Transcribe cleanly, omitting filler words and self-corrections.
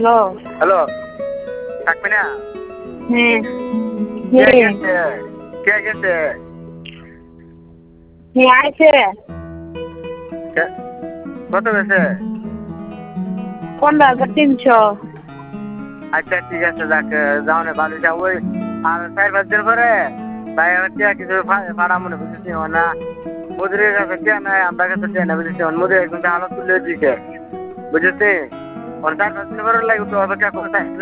Hello. Hello, থাকবে না? হ্যাঁ। কে কে? গেছে? কে গেছে? কে আইছে? কত গেছে? 15,300। আচ্ছা ঠিক আছে, যাক যাও না, ভালো যাও। ওই আর 4-5 দিন পরে ভাই আমার টিয়া কিছু ফাড়া মনে বুঝেছি না, মুদিরের কাছে টিয়া নাই, আমার কাছে টিয়া না বুঝেছি, মুদির কিন্তু আলো তুলে দিছে বুঝেছি। 4-5 দিন পরে লাগে তো অপেক্ষা করতে